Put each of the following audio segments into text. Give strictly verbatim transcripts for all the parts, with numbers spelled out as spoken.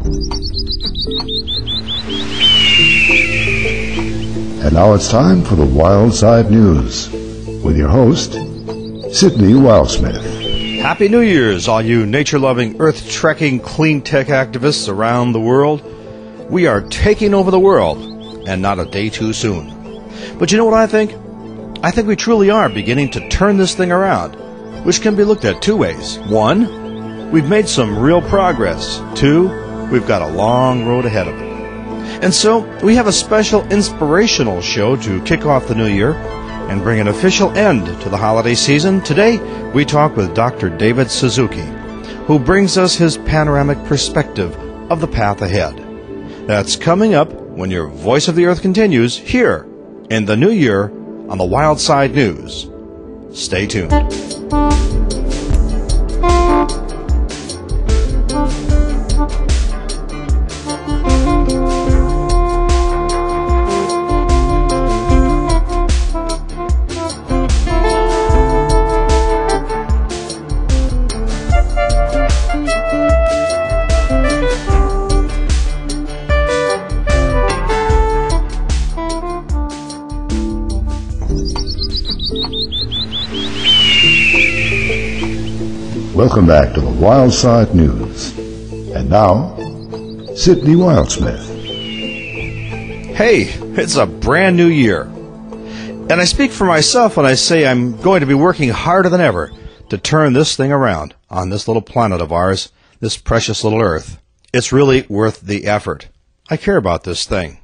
And now it's time for the Wild Side News with your host, Sidney Wildsmith. Happy New Year's, all you nature-loving, earth-trekking, clean tech activists around the world. We are taking over the world, and not a day too soon. But you know what I think? I think we truly are beginning to turn this thing around, which can be looked at two ways. One, we've made some real progress. Two, we've got a long road ahead of it. And so, we have a special inspirational show to kick off the new year and bring an official end to the holiday season. Today, we talk with Doctor David Suzuki, who brings us his panoramic perspective of the path ahead. That's coming up when your Voice of the Earth continues here in the new year on the Wild Side News. Stay tuned. Welcome back to the Wild Side News. And now, Sidney Wildsmith. Hey, it's a brand new year. And I speak for myself when I say I'm going to be working harder than ever to turn this thing around on this little planet of ours, this precious little Earth. It's really worth the effort. I care about this thing.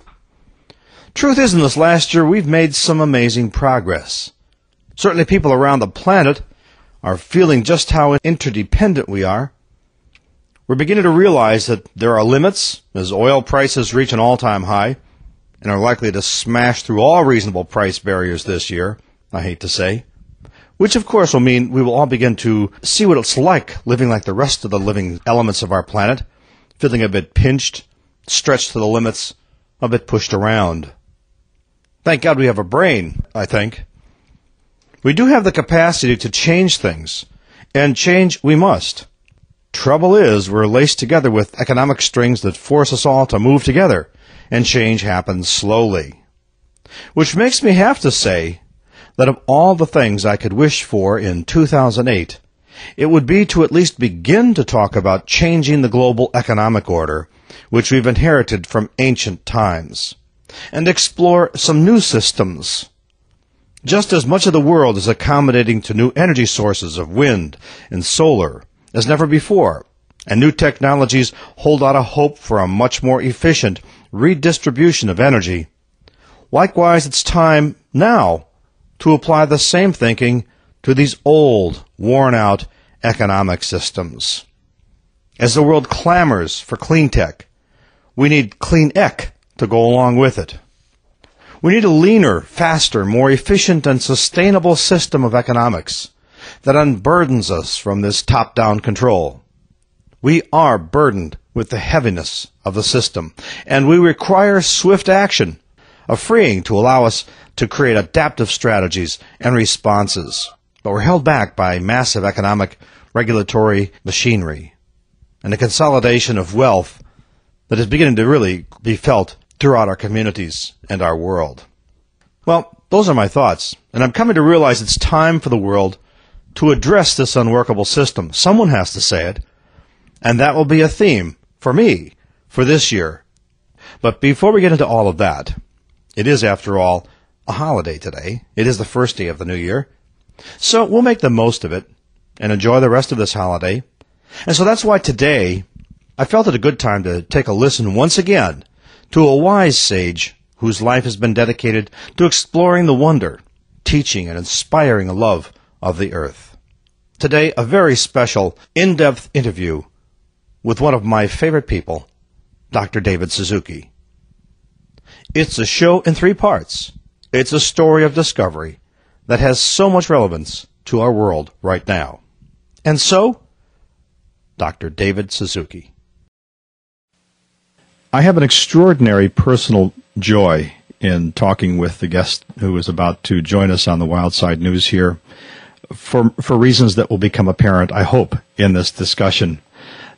Truth is, in this last year, we've made some amazing progress. Certainly people around the planet are feeling just how interdependent we are. We're beginning to realize that there are limits as oil prices reach an all-time high and are likely to smash through all reasonable price barriers this year, I hate to say, which of course will mean we will all begin to see what it's like living like the rest of the living elements of our planet, feeling a bit pinched, stretched to the limits, a bit pushed around. Thank God we have a brain, I think. We do have the capacity to change things, and change we must. Trouble is, we're laced together with economic strings that force us all to move together, and change happens slowly. Which makes me have to say that of all the things I could wish for in two thousand eight, it would be to at least begin to talk about changing the global economic order, which we've inherited from ancient times, and explore some new systems. Just as much of the world is accommodating to new energy sources of wind and solar as never before, and new technologies hold out a hope for a much more efficient redistribution of energy, likewise it's time now to apply the same thinking to these old, worn-out economic systems. As the world clamors for clean tech, we need clean ec to go along with it. We need a leaner, faster, more efficient and sustainable system of economics that unburdens us from this top-down control. We are burdened with the heaviness of the system, and we require swift action, a freeing to allow us to create adaptive strategies and responses. But we're held back by massive economic regulatory machinery and the consolidation of wealth that is beginning to really be felt throughout our communities and our world. Well, those are my thoughts, and I'm coming to realize it's time for the world to address this unworkable system. Someone has to say it, and that will be a theme for me for this year. But before we get into all of that, it is, after all, a holiday today. It is the first day of the new year, so we'll make the most of it and enjoy the rest of this holiday. And so that's why today I felt it a good time to take a listen once again to a wise sage whose life has been dedicated to exploring the wonder, teaching, and inspiring love of the earth. Today, a very special, in-depth interview with one of my favorite people, Doctor David Suzuki. It's a show in three parts. It's a story of discovery that has so much relevance to our world right now. And so, Doctor David Suzuki. I have an extraordinary personal joy in talking with the guest who is about to join us on the Wild Side News here for, for reasons that will become apparent, I hope, in this discussion.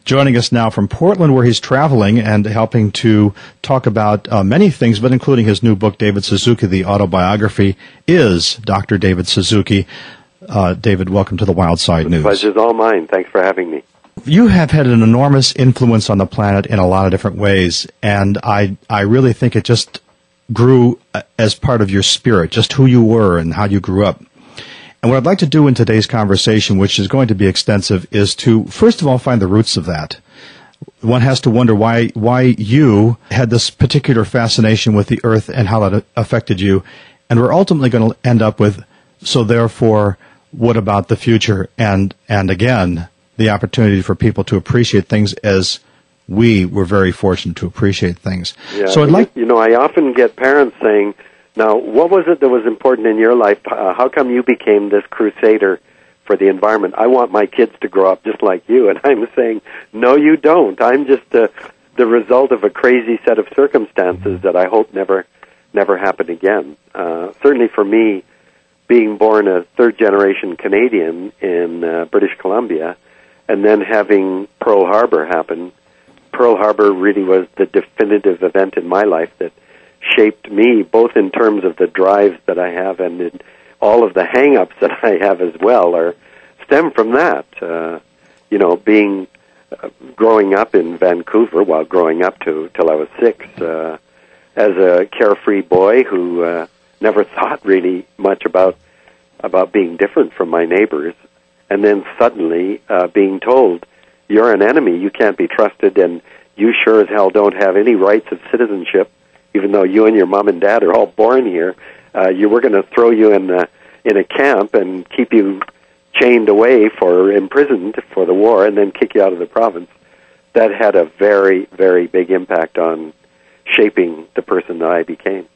joining us now from Portland, where he's traveling and helping to talk about uh, many things, but including his new book, David Suzuki, The Autobiography, is Doctor David Suzuki. Uh, David, welcome to the Wild Side News. The pleasure's all mine. Thanks for having me. You have had an enormous influence on the planet in a lot of different ways, and I I really think it just grew as part of your spirit, just who you were and how you grew up. And what I'd like to do in today's conversation, which is going to be extensive, is to, first of all, find the roots of that. One has to wonder why why you had this particular fascination with the earth and how that affected you. And we're ultimately going to end up with, so therefore, what about the future? And and again, the opportunity for people to appreciate things as we were very fortunate to appreciate things. Yeah, so I'd like, you know, I often get parents saying, now, what was it that was important in your life? Uh, how come you became this crusader for the environment? I want my kids to grow up just like you. And I'm saying, no, you don't. I'm just uh, the result of a crazy set of circumstances that I hope never, never happen again. Uh, certainly for me, being born a third-generation Canadian in uh, British Columbia, and then having Pearl Harbor happen, Pearl Harbor really was the definitive event in my life that shaped me, both in terms of the drives that I have and in all of the hang-ups that I have as well, are stem from that. Uh, you know, being uh, growing up in Vancouver, while growing up to till I was six, uh, as a carefree boy who uh, never thought really much about about being different from my neighbors. And then suddenly uh, being told, you're an enemy, you can't be trusted, and you sure as hell don't have any rights of citizenship, even though you and your mom and dad are all born here. Uh, you were going to throw you in a, in a camp and keep you chained away for imprisoned for the war and then kick you out of the province. That had a very, very big impact on shaping the person that I became.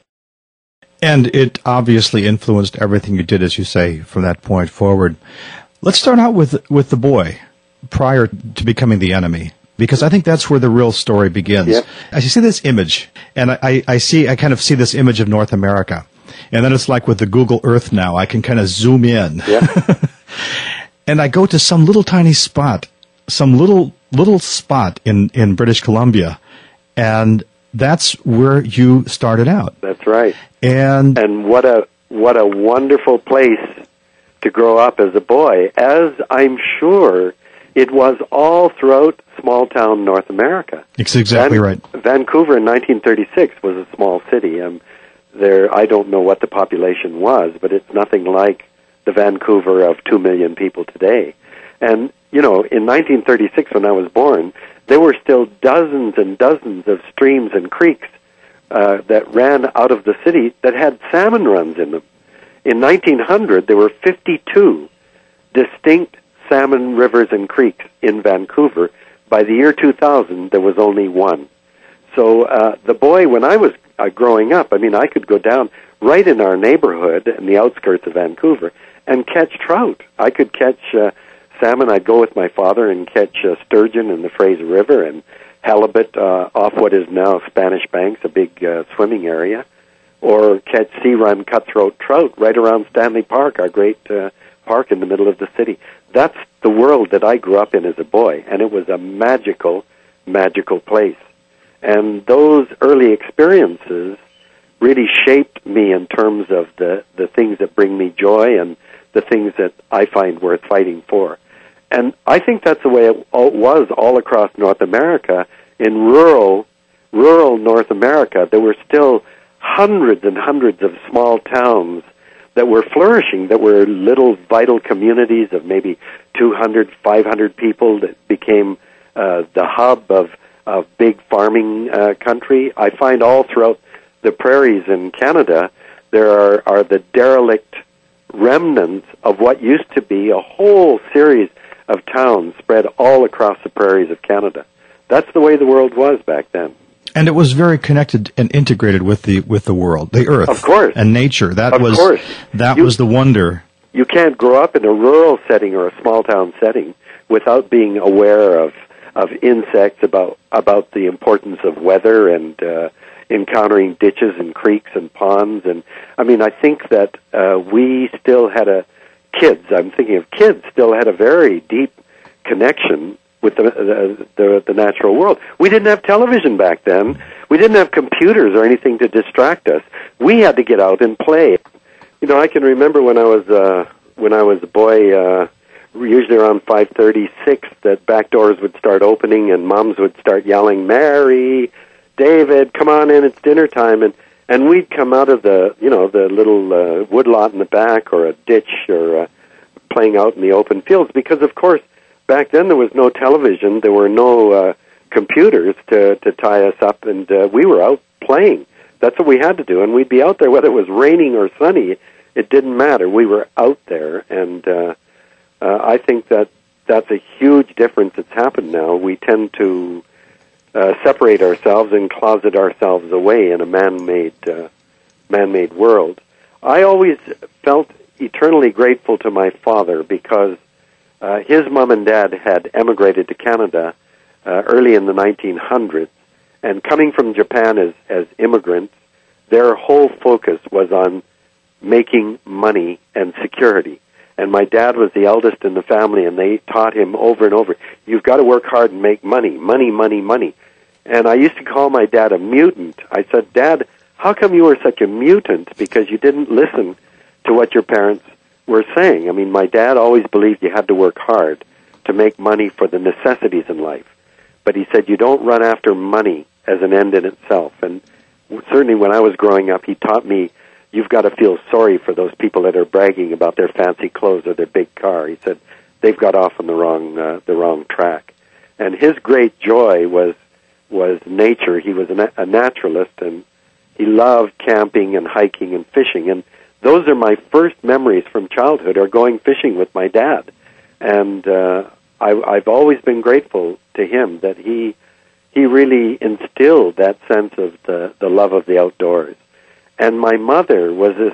and it obviously influenced everything you did, as you say, from that point forward. Let's start out with with the boy prior to becoming the enemy, because I think that's where the real story begins. Yep. I see this image, and I, I see I kind of see this image of North America, and then it's like with the Google Earth now, I can kind of zoom in, Yep. and I go to some little tiny spot, some little little spot in, in British Columbia, and that's where you started out. That's right. And and what a what a wonderful place to grow up as a boy, as I'm sure it was all throughout small-town North America. It's exactly Van- right. Vancouver in nineteen thirty-six was a small city. Um, there, I don't know what the population was, but it's nothing like the Vancouver of two million people today. And, you know, in nineteen thirty-six, when I was born, there were still dozens and dozens of streams and creeks uh, that ran out of the city that had salmon runs in them. In nineteen hundred, there were fifty-two distinct salmon rivers and creeks in Vancouver. By the year two thousand, there was only one. So uh, the boy, when I was uh, growing up, I mean, I could go down right in our neighborhood in the outskirts of Vancouver and catch trout. I could catch uh, salmon. I'd go with my father and catch uh, sturgeon in the Fraser River and halibut uh, off what is now Spanish Banks, a big uh, swimming area, or catch sea-run cutthroat trout right around Stanley Park, our great uh, park in the middle of the city. That's the world that I grew up in as a boy, and it was a magical, magical place. And those early experiences really shaped me in terms of the, the things that bring me joy and the things that I find worth fighting for. And I think that's the way it all was all across North America. In rural, rural North America, there were still hundreds and hundreds of small towns that were flourishing, that were little vital communities of maybe two hundred, five hundred people that became uh, the hub of, of big farming uh, country. I find all throughout the prairies in Canada, there are, are the derelict remnants of what used to be a whole series of towns spread all across the prairies of Canada. That's the way the world was back then. And it was very connected and integrated with the with the world, the earth, of course, and nature. That of was course. that you, was the wonder. You can't grow up in a rural setting or a small town setting without being aware of of insects, about about the importance of weather, and uh, encountering ditches and creeks and ponds. And I mean, I think that uh, we still had a kids. I'm thinking of kids still had a very deep connection with the, the the the natural world. We didn't have television back then. We didn't have computers or anything to distract us. We had to get out and play. You know, I can remember when I was uh, when I was a boy, uh, usually around five thirty, six, that back doors would start opening and moms would start yelling, "Mary, David, come on in, it's dinner time," and and we'd come out of the you know the little uh, woodlot in the back or a ditch or uh, playing out in the open fields, because of course back then there was no television, there were no uh, computers to to tie us up, and uh, we were out playing. That's what we had to do, and we'd be out there whether it was raining or sunny. It didn't matter. We were out there, and uh, uh, I think that that's a huge difference that's happened now. We tend to uh, separate ourselves and closet ourselves away in a man-made uh, man-made world. I always felt eternally grateful to my father because uh, his mom and dad had emigrated to Canada uh, early in the nineteen hundreds, and coming from Japan as, as immigrants, their whole focus was on making money and security. And my dad was the eldest in the family, and they taught him over and over, you've got to work hard and make money, money, money, money. And I used to call my dad a mutant. I said, Dad, how come you were such a mutant? Because you didn't listen to what your parents were saying. I mean, my dad always believed you had to work hard to make money for the necessities in life. But he said you don't run after money as an end in itself. And certainly when I was growing up, he taught me you've got to feel sorry for those people that are bragging about their fancy clothes or their big car. He said they've got off on the wrong uh, the wrong track. And his great joy was was nature. He was a, na- a naturalist, and he loved camping and hiking and fishing. And those are my first memories from childhood, are going fishing with my dad. And uh, I, I've always been grateful to him that he he really instilled that sense of the, the love of the outdoors. And my mother was this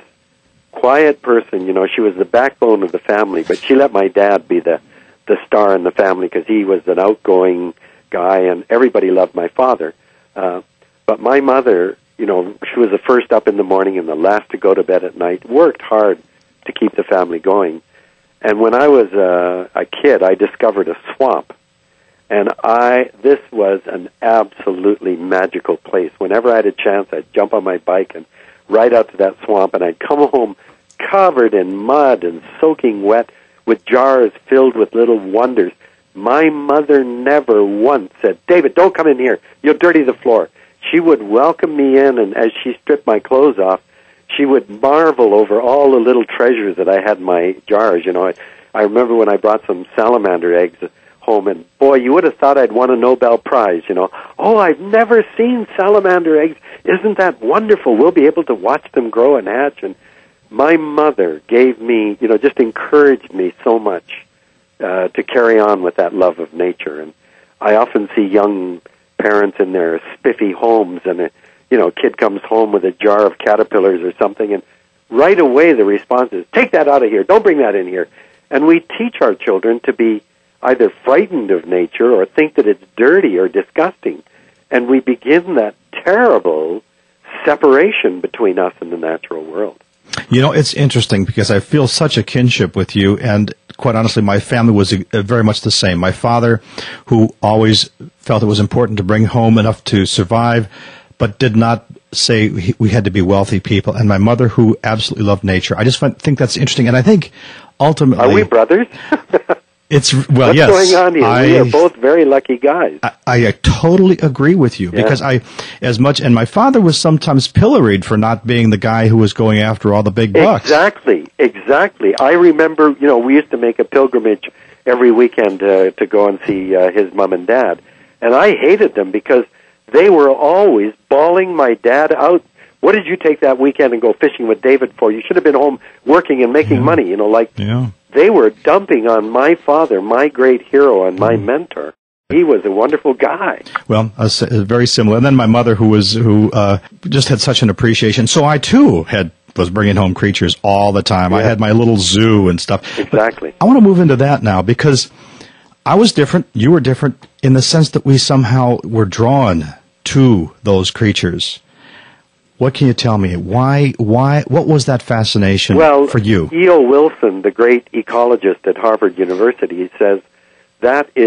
quiet person, you know, she was the backbone of the family, but she let my dad be the, the star in the family because he was an outgoing guy, and everybody loved my father. Uh, but my mother, you know, she was the first up in the morning and the last to go to bed at night, worked hard to keep the family going. And when I was uh, a kid, I discovered a swamp. And I, this was an absolutely magical place. Whenever I had a chance, I'd jump on my bike and ride out to that swamp, and I'd come home covered in mud and soaking wet with jars filled with little wonders. My mother never once said, David, don't come in here. You'll dirty the floor. She would welcome me in, and as she stripped my clothes off, she would marvel over all the little treasures that I had in my jars. You know, I, I remember when I brought some salamander eggs home, and boy, you would have thought I'd won a Nobel Prize, you know. Oh, I've never seen salamander eggs. Isn't that wonderful? We'll be able to watch them grow and hatch. And my mother gave me, you know, just encouraged me so much uh, to carry on with that love of nature. And I often see young parents in their spiffy homes, and a, you know, a kid comes home with a jar of caterpillars or something, and right away the response is, take that out of here, don't bring that in here. And we teach our children to be either frightened of nature or think that it's dirty or disgusting. And we begin that terrible separation between us and the natural world. You know, it's interesting because I feel such a kinship with you, and quite honestly, my family was uh, very much the same. My father, who always felt it was important to bring home enough to survive, but did not say we had to be wealthy people, and my mother, who absolutely loved nature. I just find, think that's interesting, and I think ultimately... Are we brothers? It's well, What's yes. What's going on here? I, we are both very lucky guys. I, I totally agree with you, yeah. Because I, as much, and my father was sometimes pilloried for not being the guy who was going after all the big bucks. Exactly, exactly. I remember, you know, we used to make a pilgrimage every weekend uh, to go and see uh, his mom and dad, and I hated them because they were always bawling my dad out. What did you take that weekend and go fishing with David for? You should have been home working and making yeah. money, you know, like... Yeah. They were dumping on my father, my great hero and my mentor. He was a wonderful guy. Well, uh, very similar. And then my mother, who was who uh, just had such an appreciation. So I too had was bringing home creatures all the time. Yeah. I had my little zoo and stuff. Exactly. But I want to move into that now because I was different. You were different in the sense that we somehow were drawn to those creatures. What can you tell me? Why, why, what was that fascination well, for you? E O Wilson, the great ecologist at Harvard University, says that is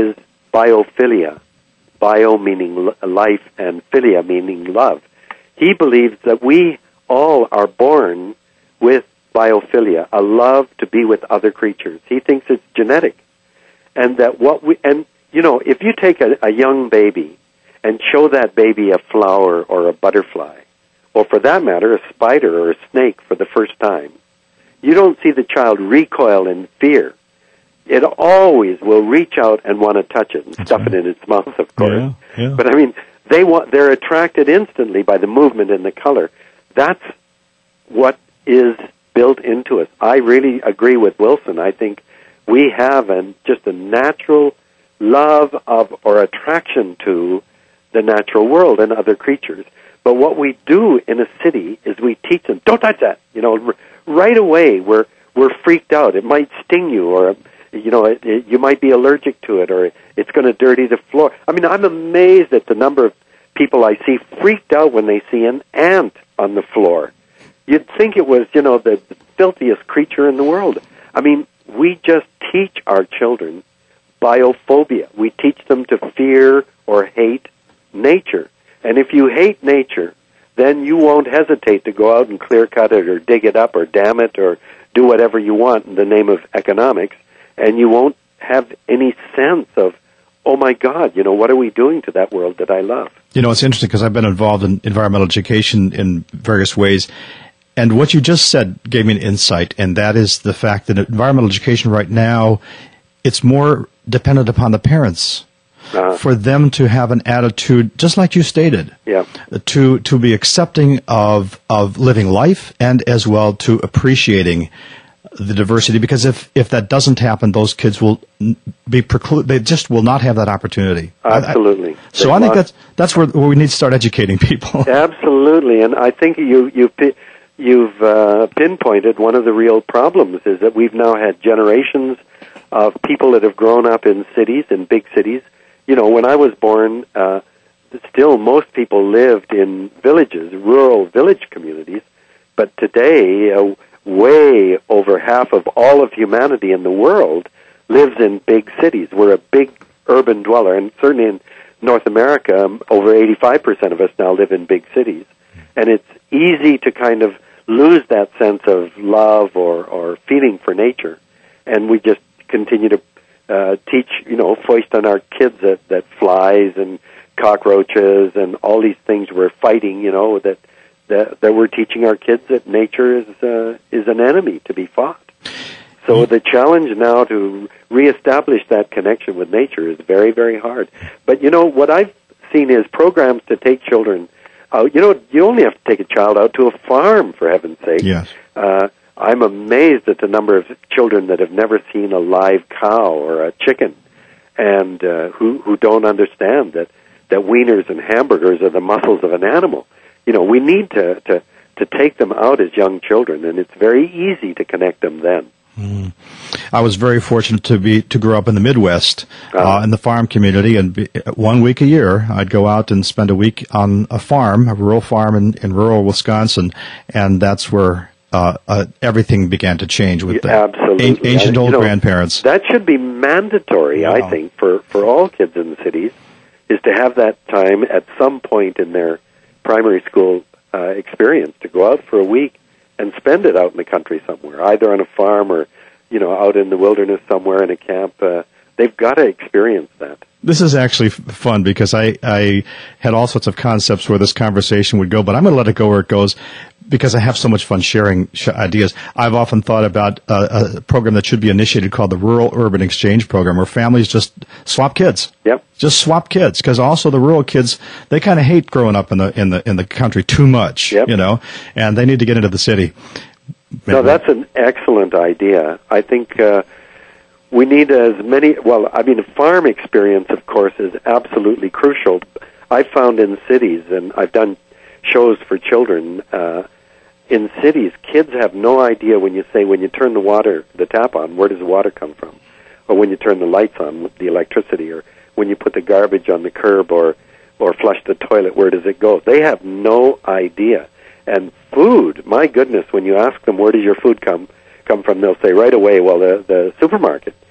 biophilia, bio meaning l- life and philia meaning love. He believes that we all are born with biophilia, a love to be with other creatures. He thinks it's genetic. And that what we, and you know, if you take a, a young baby and show that baby a flower or a butterfly, or for that matter, a spider or a snake for the first time, you don't see the child recoil in fear. It always will reach out and want to touch it and That's stuff right. it in its mouth, of course. Yeah, yeah. But I mean, they want, they're attracted instantly by the movement and the color. That's what is built into us. I really agree with Wilson. I think we have an, just a natural love of or attraction to the natural world and other creatures. But what we do in a city is we teach them, don't touch that. You know, r- right away we're we're freaked out. It might sting you, or you know, it, it, you might be allergic to it, or it's going to dirty the floor. I mean, I'm amazed at the number of people I see freaked out when they see an ant on the floor. You'd think it was, you know, the, the filthiest creature in the world. I mean, we just teach our children biophobia. We teach them to fear or hate nature. And if you hate nature, then you won't hesitate to go out and clear cut it or dig it up or dam it or do whatever you want in the name of economics. And you won't have any sense of, oh my God, you know, what are we doing to that world that I love? You know, it's interesting because I've been involved in environmental education in various ways. And what you just said gave me an insight, and that is the fact that environmental education right now, it's more dependent upon the parents. Uh-huh. For them to have an attitude, just like you stated, yeah. to to be accepting of of living life and as well to appreciating the diversity. Because if, if that doesn't happen, those kids will be precluded. They just will not have that opportunity. Absolutely. I, I, so They've I think lost. that's that's where, where we need to start educating people. Absolutely, and I think you you you've uh, pinpointed one of the real problems is that we've now had generations of people that have grown up in cities, in big cities. You know, when I was born, uh, still most people lived in villages, rural village communities. But today, uh, way over half of all of humanity in the world lives in big cities. We're a big urban dweller, and certainly in North America, um, over eighty-five percent of us now live in big cities. And it's easy to kind of lose that sense of love or, or feeling for nature. And we just continue to Uh, teach, you know, foist on our kids that, that flies and cockroaches and all these things we're fighting, you know, that that, that we're teaching our kids that nature is uh, is an enemy to be fought. So the challenge now to reestablish that connection with nature is very, very hard. But, you know, what I've seen is programs to take children out. You know, you only have to take a child out to a farm, for heaven's sake. Yes. Uh, I'm amazed at the number of children that have never seen a live cow or a chicken, and uh, who who don't understand that, that wieners and hamburgers are the muscles of an animal. You know, we need to, to, to take them out as young children, and it's very easy to connect them then. Mm. I was very fortunate to be to grow up in the Midwest, uh, uh, in the farm community, and be, one week a year I'd go out and spend a week on a farm, a rural farm in, in rural Wisconsin, and that's where Uh, uh, everything began to change with the Absolutely. a- ancient old you know, grandparents. That should be mandatory, wow. I think, for, for all kids in the cities, is to have that time at some point in their primary school uh, experience to go out for a week and spend it out in the country somewhere, either on a farm or, you know, out in the wilderness somewhere in a camp. Uh, they've got to experience that. This is actually f- fun because I, I had all sorts of concepts where this conversation would go, but I'm going to let it go where it goes because I have so much fun sharing sh- ideas. I've often thought about uh, a program that should be initiated called the Rural Urban Exchange Program, where families just swap kids. Yep. Just swap kids, because also the rural kids, they kind of hate growing up in the in the in the country too much, yep. you know, and they need to get into the city. No, that's an excellent idea. I think uh, we need as many. Well, I mean, farm experience, of course, is absolutely crucial. I found in cities, and I've done shows for children. Uh, In cities, kids have no idea when you say, when you turn the water, the tap on, where does the water come from? Or when you turn the lights on, the electricity, or when you put the garbage on the curb or, or flush the toilet, where does it go? They have no idea. And food, my goodness, when you ask them, where does your food come come from, they'll say right away, well, the, the supermarket.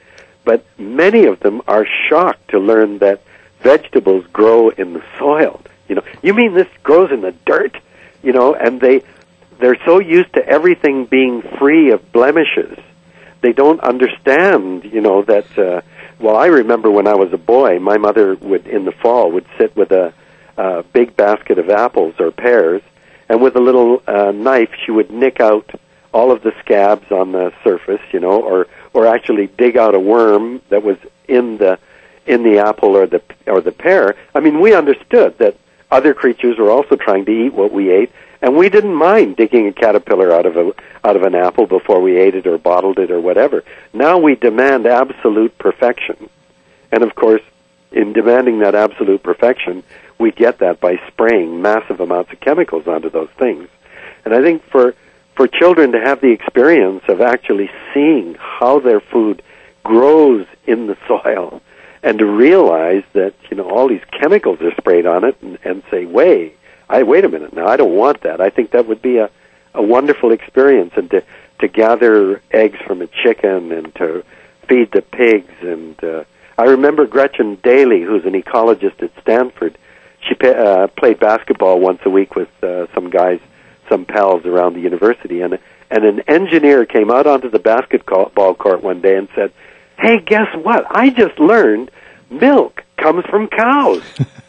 But many of them are shocked to learn that vegetables grow in the soil. You know, you mean this grows in the dirt? You know, and they, they're so used to everything being free of blemishes. They don't understand, you know, that, uh, well, I remember when I was a boy, my mother would, in the fall, would sit with a, a big basket of apples or pears, and with a little uh, knife, she would nick out all of the scabs on the surface, you know, or, or actually dig out a worm that was in the, in the apple or the, or the pear. I mean, we understood that other creatures were also trying to eat what we ate, and we didn't mind digging a caterpillar out of a out of an apple before we ate it or bottled it or whatever. Now we demand absolute perfection. And of course, in demanding that absolute perfection, we get that by spraying massive amounts of chemicals onto those things. And I think for for children to have the experience of actually seeing how their food grows in the soil, and to realize that, you know, all these chemicals are sprayed on it, and, and say, wait, I wait a minute now, I don't want that. I think that would be a, a wonderful experience, and to, to gather eggs from a chicken and to feed the pigs. And uh, I remember Gretchen Daly, who's an ecologist at Stanford. She pa- uh, played basketball once a week with uh, some guys, some pals around the university, and and an engineer came out onto the basketball court one day and said, hey, guess what? I just learned milk comes from cows.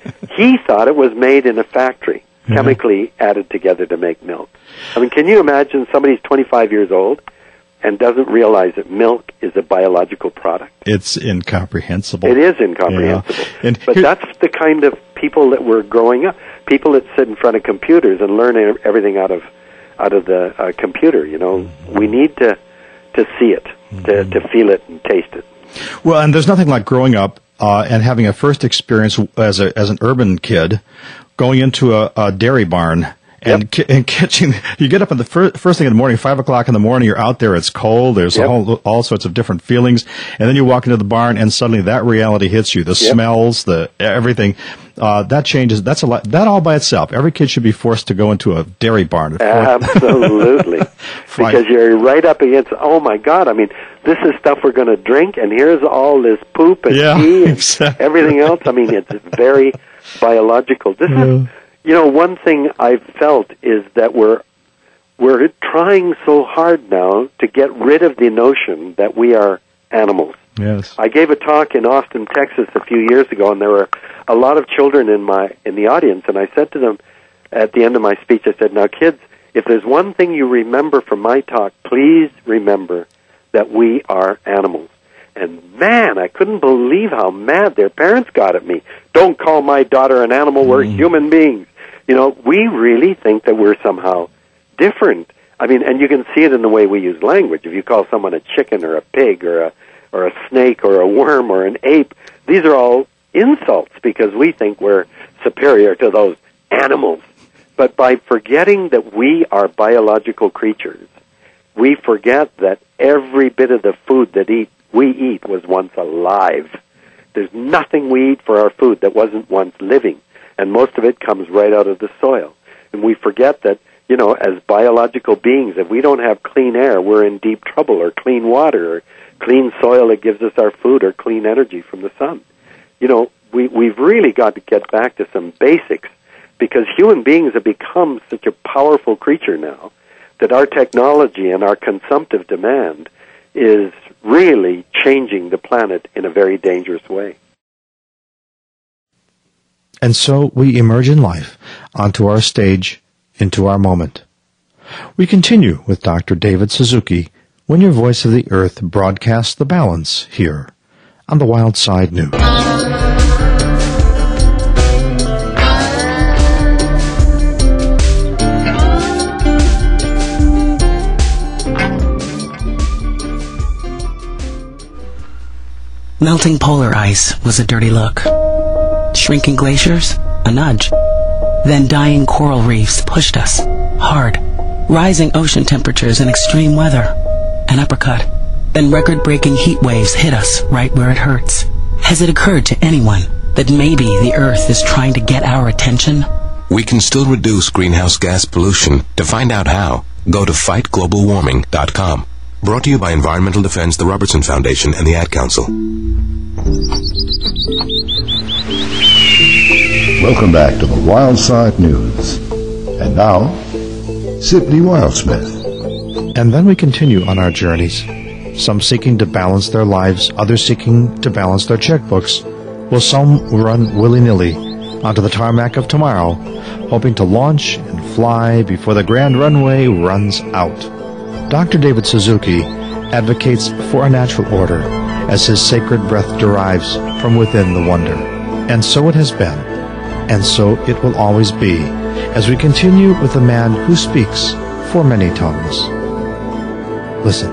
He thought it was made in a factory, mm-hmm. chemically added together to make milk. I mean, can you imagine somebody's twenty-five years old and doesn't realize that milk is a biological product? It's incomprehensible. It is incomprehensible. Yeah. And but here- that's the kind of people that we're growing up. People that sit in front of computers and learn everything out of out of the uh, computer. You know, mm-hmm. we need to to see it, mm-hmm. to to feel it and taste it. Well, and there's nothing like growing up uh, and having a first experience as a as an urban kid, going into a, a dairy barn and yep. ki- and catching. You get up in the fir- first thing in the morning, five o'clock in the morning. You're out there. It's cold. There's yep. a whole, all sorts of different feelings, and then you walk into the barn, and suddenly that reality hits you. The yep. smells, the everything. Uh, that changes. That's a lot. That all by itself. Every kid should be forced to go into a dairy barn. Absolutely, because you're right up against. Oh my God! I mean, this is stuff we're going to drink, and here's all this poop and yeah, pee and exactly. everything else. I mean, it's very biological. This yeah. is, you know, one thing I've felt is that we're we're trying so hard now to get rid of the notion that we are animals. Yes. I gave a talk in Austin, Texas a few years ago, and there were a lot of children in my in the audience, and I said to them at the end of my speech, I said, now kids, if there's one thing you remember from my talk, please remember that we are animals. And man, I couldn't believe how mad their parents got at me. Don't call my daughter an animal, we're mm. human beings. You know, we really think that we're somehow different. I mean, and you can see it in the way we use language. If you call someone a chicken or a pig or a or a snake or a worm or an ape, these are all insults because we think we're superior to those animals. But by forgetting that we are biological creatures, we forget that every bit of the food that eat, we eat was once alive. There's nothing we eat for our food that wasn't once living, and most of it comes right out of the soil. And we forget that, you know, as biological beings, if we don't have clean air, we're in deep trouble, or clean water, or clean soil that gives us our food, or clean energy from the sun. You know, we, we've really got to get back to some basics, because human beings have become such a powerful creature now that our technology and our consumptive demand is really changing the planet in a very dangerous way. And so we emerge in life onto our stage, into our moment. We continue with Doctor David Suzuki when your Voice of the Earth broadcasts The Balance here on the Wild Side News. Melting polar ice was a dirty look. Shrinking glaciers, a nudge. Then dying coral reefs pushed us, hard. Rising ocean temperatures and extreme weather, an uppercut. Then record-breaking heat waves hit us right where it hurts. Has it occurred to anyone that maybe the Earth is trying to get our attention? We can still reduce greenhouse gas pollution. To find out how, go to fight global warming dot com. Brought to you by Environmental Defense, the Robertson Foundation, and the Ad Council. Welcome back to the Wild Side News. And now, Sidney Wildsmith. And then we continue on our journeys. Some seeking to balance their lives, others seeking to balance their checkbooks, while some run willy-nilly onto the tarmac of tomorrow, hoping to launch and fly before the grand runway runs out. Doctor David Suzuki advocates for a natural order, as his sacred breath derives from within the wonder. And so it has been, and so it will always be, as we continue with the man who speaks for many tongues. Listen.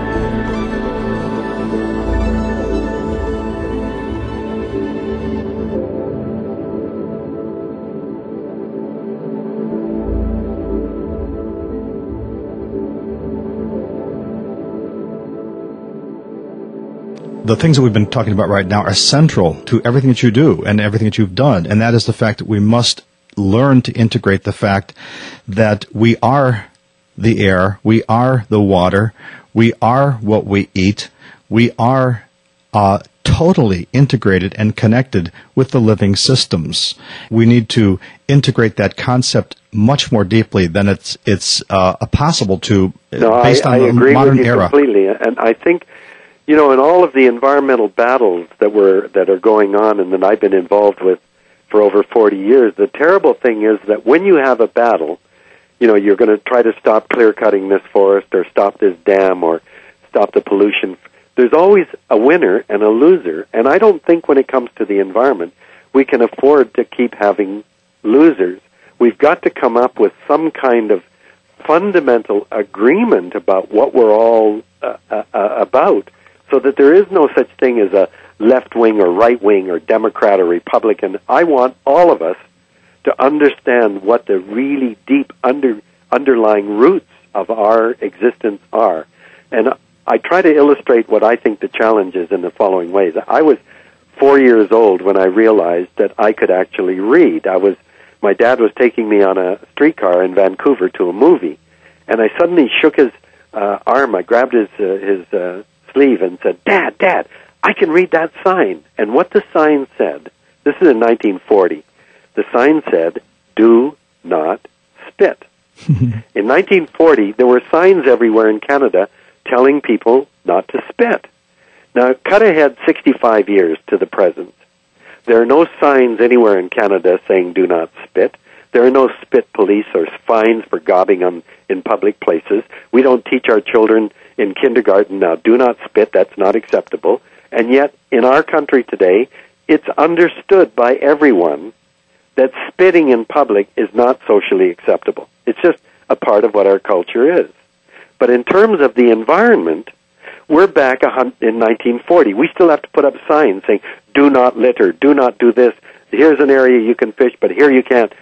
The things that we've been talking about right now are central to everything that you do and everything that you've done, and that is the fact that we must learn to integrate the fact that we are the air, we are the water, we are what we eat, we are uh, totally integrated and connected with the living systems. We need to integrate that concept much more deeply than it's it's uh, possible to no, based I, on I the agree modern with you era. Completely, and I think. You know, in all of the environmental battles that were that are going on and that I've been involved with for over forty years, the terrible thing is that when you have a battle, you know, you're going to try to stop clear-cutting this forest or stop this dam or stop the pollution. There's always a winner and a loser, and I don't think when it comes to the environment we can afford to keep having losers. We've got to come up with some kind of fundamental agreement about what we're all uh, uh, about, so that there is no such thing as a left-wing or right-wing or Democrat or Republican. I want all of us to understand what the really deep under, underlying roots of our existence are. And I try to illustrate what I think the challenge is in the following ways. I was four years old when I realized that I could actually read. I was, my dad was taking me on a streetcar in Vancouver to a movie, and I suddenly shook his uh, arm. I grabbed his uh, his uh, sleeve and said, "Dad, Dad, I can read that sign." And what the sign said, this is in nineteen forty, the sign said, "Do not spit." In nineteen forty, there were signs everywhere in Canada telling people not to spit. Now, cut ahead sixty-five years to the present. There are no signs anywhere in Canada saying do not spit. There are no spit police or fines for gobbing on in public places. We don't teach our children in kindergarten now, do not spit, that's not acceptable. And yet, in our country today, it's understood by everyone that spitting in public is not socially acceptable. It's just a part of what our culture is. But in terms of the environment, we're back in nineteen forty. We still have to put up signs saying, do not litter, do not do this. Here's an area you can fish, but here you can't.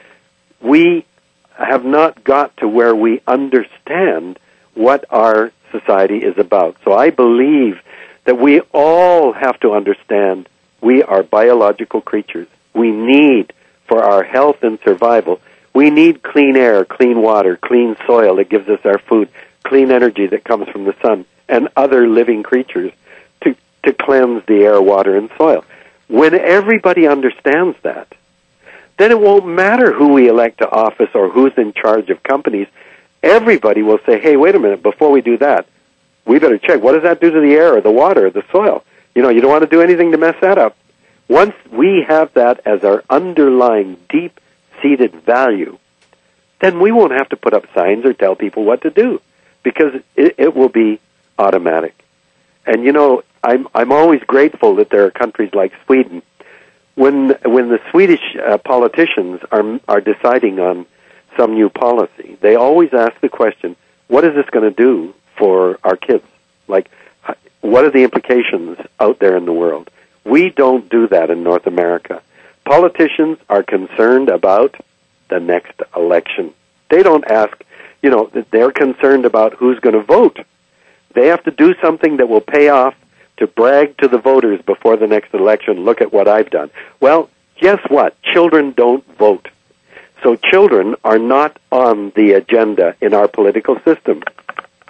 We have not got to where we understand what our society is about. So I believe that we all have to understand we are biological creatures. We need, for our health and survival, we need clean air, clean water, clean soil that gives us our food, clean energy that comes from the sun, and other living creatures to, to cleanse the air, water, and soil. When everybody understands that, then it won't matter who we elect to office or who's in charge of companies. Everybody will say, hey, wait a minute, before we do that, we better check. What does that do to the air or the water or the soil? You know, you don't want to do anything to mess that up. Once we have that as our underlying deep-seated value, then we won't have to put up signs or tell people what to do, because it, it will be automatic. And, you know, I'm, I'm always grateful that there are countries like Sweden. When when the Swedish uh, politicians are are deciding on some new policy, they always ask the question, what is this going to do for our kids? Like, what are the implications out there in the world? We don't do that in North America. Politicians are concerned about the next election. They don't ask, you know, they're concerned about who's going to vote. They have to do something that will pay off to brag to the voters before the next election, look at what I've done. Well, guess what? Children don't vote. So children are not on the agenda in our political system.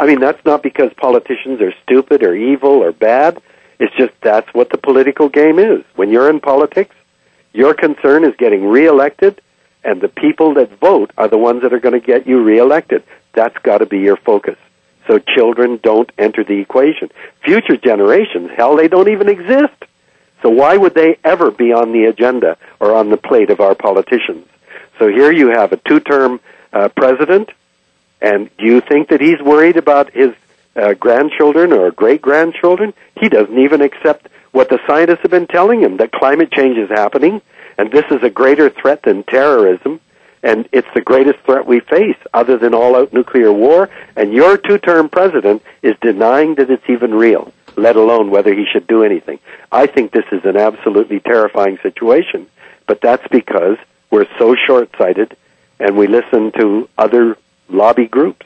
I mean, that's not because politicians are stupid or evil or bad. It's just that's what the political game is. When you're in politics, your concern is getting reelected, and the people that vote are the ones that are going to get you reelected. That's got to be your focus. So children don't enter the equation. Future generations, hell, they don't even exist. So why would they ever be on the agenda or on the plate of our politicians? So here you have a two-term uh, president, and do you think that he's worried about his uh, grandchildren or great-grandchildren? He doesn't even accept what the scientists have been telling him, that climate change is happening, and this is a greater threat than terrorism, and it's the greatest threat we face other than all-out nuclear war, and your two-term president is denying that it's even real, let alone whether he should do anything. I think this is an absolutely terrifying situation, but that's because we're so short-sighted and we listen to other lobby groups.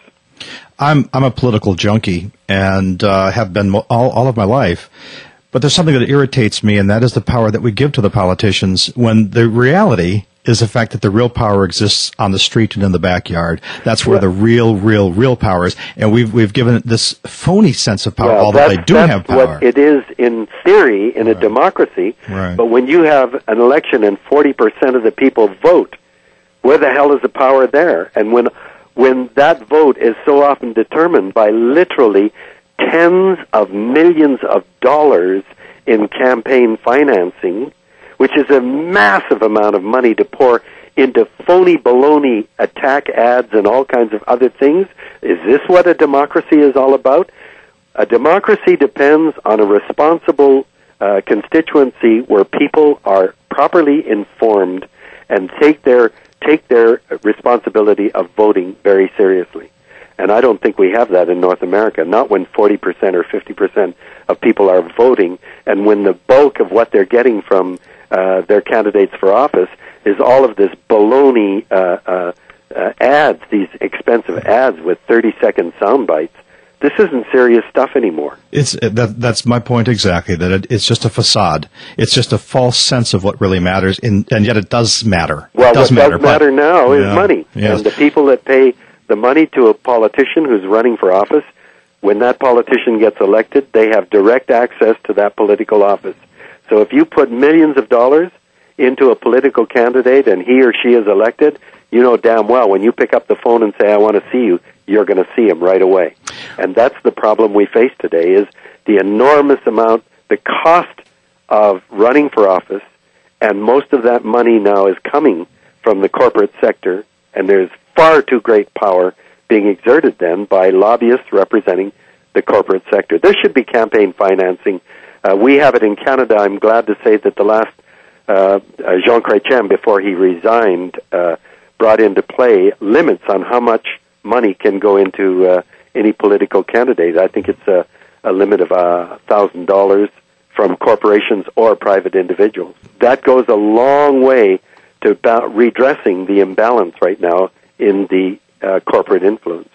I'm I'm a political junkie and uh, have been all, all of my life. But there's something that irritates me, and that is the power that we give to the politicians when the reality is the fact that the real power exists on the street and in the backyard. That's where the real, real, real power is. And we've we've given it this phony sense of power, well, although they do that's have power. What it is in theory in right. a democracy. Right. But when you have an election and forty percent of the people vote, where the hell is the power there? And when when that vote is so often determined by literally tens of millions of dollars in campaign financing, which is a massive amount of money to pour into phony baloney attack ads and all kinds of other things. Is this what a democracy is all about? A democracy depends on a responsible uh, constituency where people are properly informed and take their take their responsibility of voting very seriously. And I don't think we have that in North America, not when forty percent or fifty percent of people are voting, and when the bulk of what they're getting from uh, their candidates for office is all of this baloney uh, uh, uh, ads, these expensive ads with thirty-second sound bites. This isn't serious stuff anymore. It's that, that's my point exactly, that it, it's just a facade. It's just a false sense of what really matters, in, and yet it does matter. Well, it does what matter, does matter but, now is yeah, money. yes. And the people that pay the money to a politician who's running for office, when that politician gets elected, they have direct access to that political office. So if you put millions of dollars into a political candidate and he or she is elected, you know damn well when you pick up the phone and say, I want to see you, you're going to see him right away. And that's the problem we face today, is the enormous amount, the cost of running for office, and most of that money now is coming from the corporate sector, and there's far too great power being exerted then by lobbyists representing the corporate sector. There should be campaign financing. Uh, we have it in Canada. I'm glad to say that the last uh, uh, Jean Chrétien, before he resigned, uh, brought into play limits on how much money can go into uh, any political candidate. I think it's a, a limit of uh, one thousand dollars from corporations or private individuals. That goes a long way to ba- redressing the imbalance right now in the uh, corporate influence.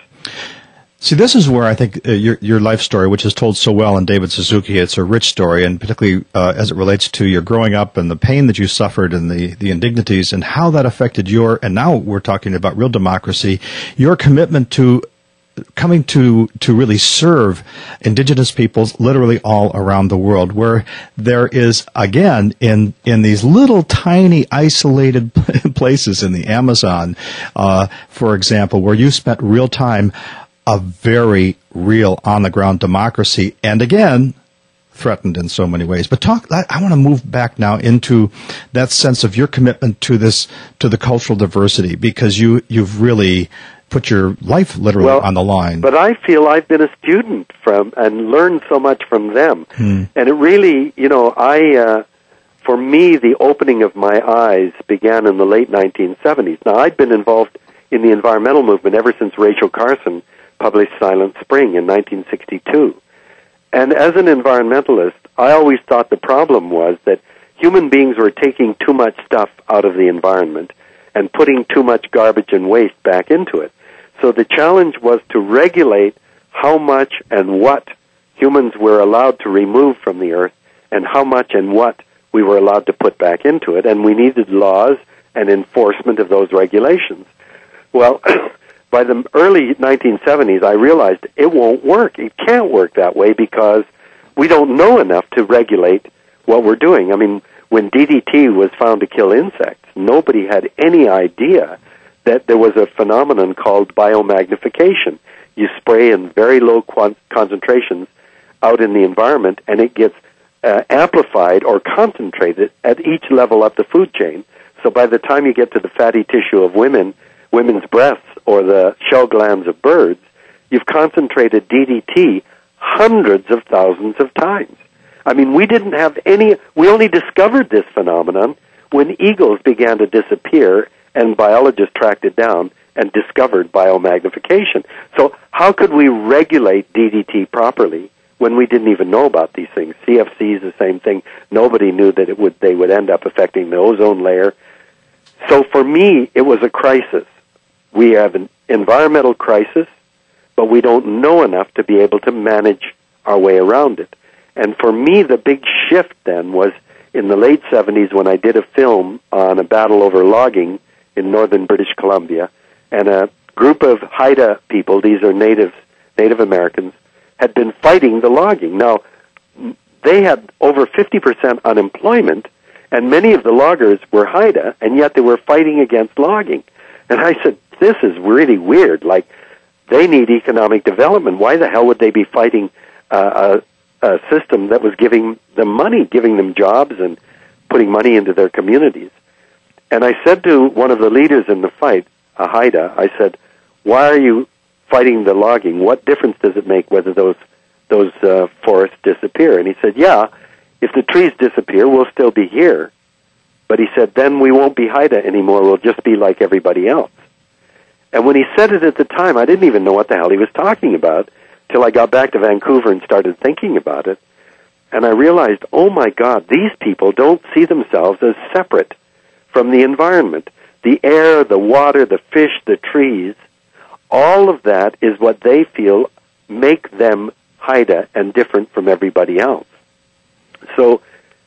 See, this is where I think uh, your your life story, which is told so well in David Suzuki, it's a rich story, and particularly uh, as it relates to your growing up and the pain that you suffered and the, the indignities and how that affected your, and now we're talking about real democracy, your commitment to coming to to really serve indigenous peoples literally all around the world, where there is, again, in in these little tiny isolated places in the Amazon, uh, for example, where you spent real time, a very real on-the-ground democracy, and again, threatened in so many ways. But talk, I, I want to move back now into that sense of your commitment to this, to the cultural diversity, because you, you've really put your life literally well, on the line. But I feel I've been a student from, and learned so much from them. Hmm. And it really, you know, I, uh, for me, the opening of my eyes began in the late nineteen seventies. Now, I'd been involved in the environmental movement ever since Rachel Carson published Silent Spring in nineteen sixty-two. And as an environmentalist, I always thought the problem was that human beings were taking too much stuff out of the environment and putting too much garbage and waste back into it. So the challenge was to regulate how much and what humans were allowed to remove from the earth and how much and what we were allowed to put back into it. And we needed laws and enforcement of those regulations. Well, by the early nineteen seventies, I realized it won't work. It can't work that way because we don't know enough to regulate what we're doing. I mean, when D D T was found to kill insects, nobody had any idea that there was a phenomenon called biomagnification. You spray in very low quant- concentrations out in the environment, and it gets uh, amplified or concentrated at each level up the food chain. So by the time you get to the fatty tissue of women, women's breasts, or the shell glands of birds, you've concentrated D D T hundreds of thousands of times. I mean, we didn't have any, we only discovered this phenomenon when eagles began to disappear and biologists tracked it down and discovered biomagnification. So how could we regulate D D T properly when we didn't even know about these things? C F C is the same thing. Nobody knew that it would, they would end up affecting the ozone layer. So for me, it was a crisis. We have an environmental crisis, but we don't know enough to be able to manage our way around it. And for me, the big shift then was in the late seventies when I did a film on a battle over logging in northern British Columbia, and a group of Haida people, these are natives, Native Americans, had been fighting the logging. Now, they had over fifty percent unemployment, and many of the loggers were Haida, and yet they were fighting against logging. And I said, this is really weird. Like, they need economic development. Why the hell would they be fighting uh, a, a system that was giving them money, giving them jobs and putting money into their communities? And I said to one of the leaders in the fight, a Haida, I said, why are you fighting the logging? What difference does it make whether those those uh, forests disappear? And he said, yeah, if the trees disappear, we'll still be here. But he said, then we won't be Haida anymore. We'll just be like everybody else. And when he said it at the time, I didn't even know what the hell he was talking about till I got back to Vancouver and started thinking about it. And I realized, oh my God, these people don't see themselves as separate from the environment. The air, the water, the fish, the trees, all of that is what they feel make them Haida and different from everybody else. So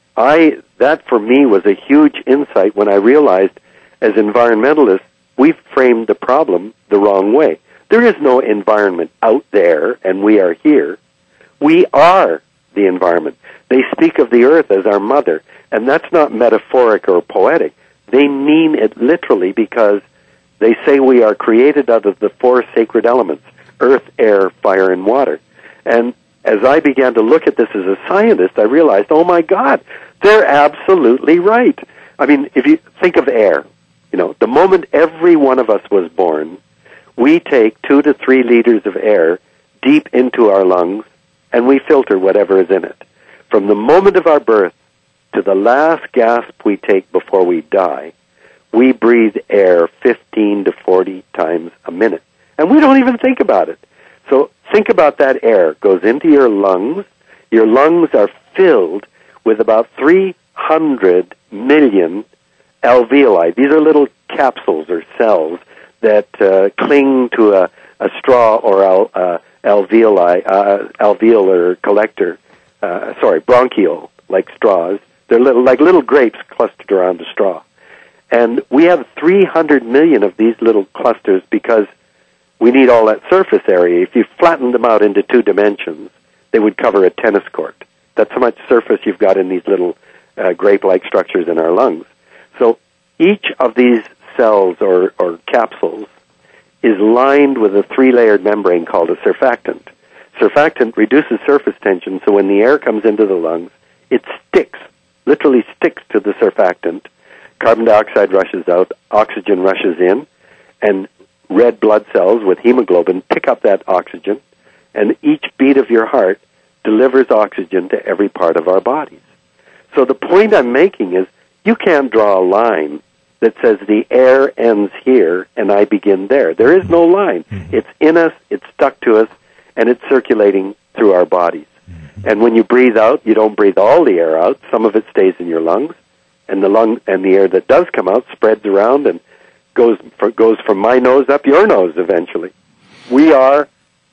I, that for me was a huge insight when I realized as environmentalists, we've framed the problem the wrong way. There is no environment out there and we are here. We are the environment. They speak of the earth as our mother, and that's not metaphoric or poetic. They mean it literally because they say we are created out of the four sacred elements, earth, air, fire, and water. And as I began to look at this as a scientist, I realized, oh my God, they're absolutely right. I mean, if you think of air, you know, the moment every one of us was born, we take two to three liters of air deep into our lungs, and we filter whatever is in it. From the moment of our birth to the last gasp we take before we die, we breathe air fifteen to forty times a minute. And we don't even think about it. So think about that air. It goes into your lungs. Your lungs are filled with about three hundred million alveoli. These are little capsules or cells that uh, cling to a, a straw or al, uh, alveoli, uh, alveolar collector, uh, sorry, bronchial, like straws. They're little, like little grapes clustered around a straw. And we have three hundred million of these little clusters because we need all that surface area. If you flattened them out into two dimensions, they would cover a tennis court. That's how much surface you've got in these little uh, grape-like structures in our lungs. So each of these cells or, or capsules is lined with a three-layered membrane called a surfactant. Surfactant reduces surface tension, so when the air comes into the lungs, it sticks, literally sticks to the surfactant. Carbon dioxide rushes out, oxygen rushes in, and red blood cells with hemoglobin pick up that oxygen, and each beat of your heart delivers oxygen to every part of our bodies. So the point I'm making is you can't draw a line that says the air ends here and I begin there. There is no line. It's in us, it's stuck to us, and it's circulating through our bodies. And when you breathe out, you don't breathe all the air out. Some of it stays in your lungs, and the lung and the air that does come out spreads around and goes for, goes from my nose up your nose eventually. We are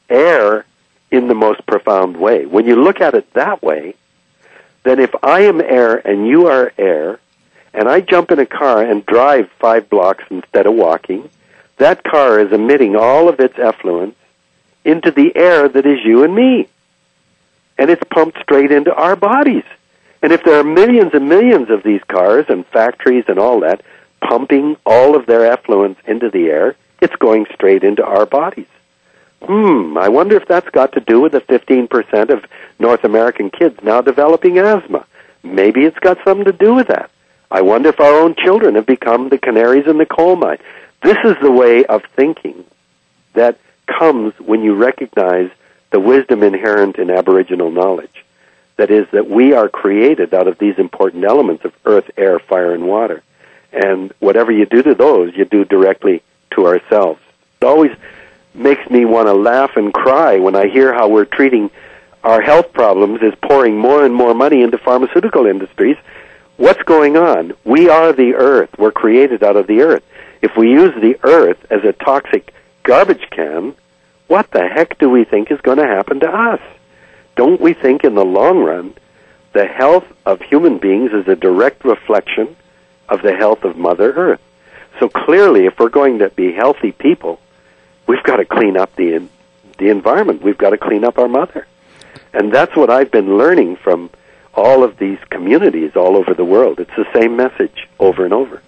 air in the most profound way. When you look at it that way, then if I am air and you are air, and I jump in a car and drive five blocks instead of walking, that car is emitting all of its effluent into the air that is you and me. And it's pumped straight into our bodies. And if there are millions and millions of these cars and factories and all that pumping all of their effluents into the air, it's going straight into our bodies. Hmm, I wonder if that's got to do with the fifteen percent of North American kids now developing asthma. Maybe it's got something to do with that. I wonder if our own children have become the canaries in the coal mine. This is the way of thinking that comes when you recognize the wisdom inherent in Aboriginal knowledge. That is, that we are created out of these important elements of earth, air, fire, and water. And whatever you do to those, you do directly to ourselves. It always makes me want to laugh and cry when I hear how we're treating our health problems as pouring more and more money into pharmaceutical industries. What's going on? We are the earth. We're created out of the earth. If we use the earth as a toxic garbage can, what the heck do we think is going to happen to us? Don't we think in the long run the health of human beings is a direct reflection of the health of Mother Earth? So clearly, if we're going to be healthy people, we've got to clean up the the environment. We've got to clean up our mother. And that's what I've been learning from all of these communities all over the world. It's the same message over and over.